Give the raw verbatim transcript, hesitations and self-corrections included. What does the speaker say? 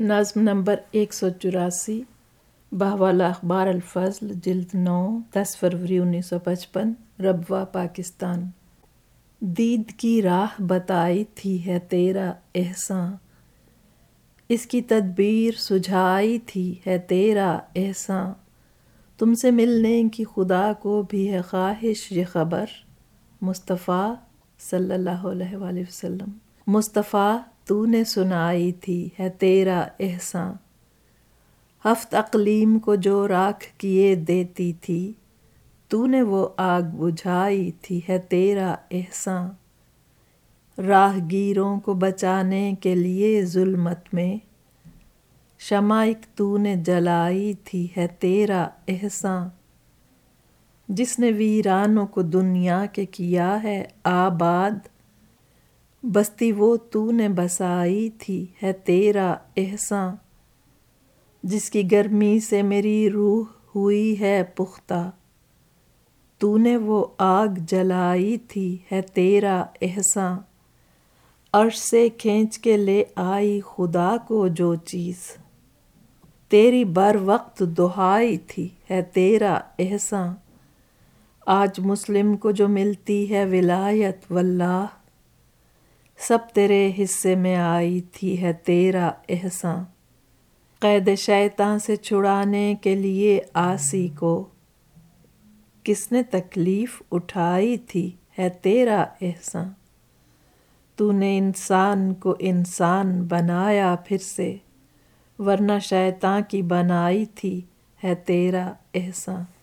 نظم نمبر ایک سو چوراسی، بہوالا اخبار الفضل، جلد نو، دس فروری انیس سو پچپن، ربوہ، پاکستان۔ دید کی راہ بتائی تھی ہے تیرا احساں، اس کی تدبیر سجھائی تھی ہے تیرا احساں، تم سے ملنے کی خدا کو بھی ہے خواہش یہ خبر، مصطفیٰ صلی اللہ علیہ وآلہ وسلم۔ مصطفیٰ تو نے سنائی تھی ہے تیرا احساں، ہفت اقلیم کو جو راکھ کیے دیتی تھی، تو نے وہ آگ بجھائی تھی ہے تیرا احساں، راہ گیروں کو بچانے کے لیے ظلمت میں، شمع ایک تو نے جلائی تھی ہے تیرا احساں، جس نے ویرانوں کو دنیا کے کیا ہے آباد، بستی وہ تو نے بسائی تھی ہے تیرا احساں، جس کی گرمی سے میری روح ہوئی ہے پختہ، تو نے وہ آگ جلائی تھی ہے تیرا احساں، عرش سے کھینچ کے لے آئی خدا کو جو چیز، تیری بر وقت دہائی تھی ہے تیرا احساں، آج مسلم کو جو ملتی ہے ولایت واللہ، سب تیرے حصے میں آئی تھی ہے تیرا احساں، قید شیطاں سے چھڑانے کے لیے عاصی کو، کس نے تکلیف اٹھائی تھی ہے تیرا احساں، تو نے انسان کو انسان بنایا پھر سے، ورنہ شیطاں کی بنائی تھی ہے تیرا احساں۔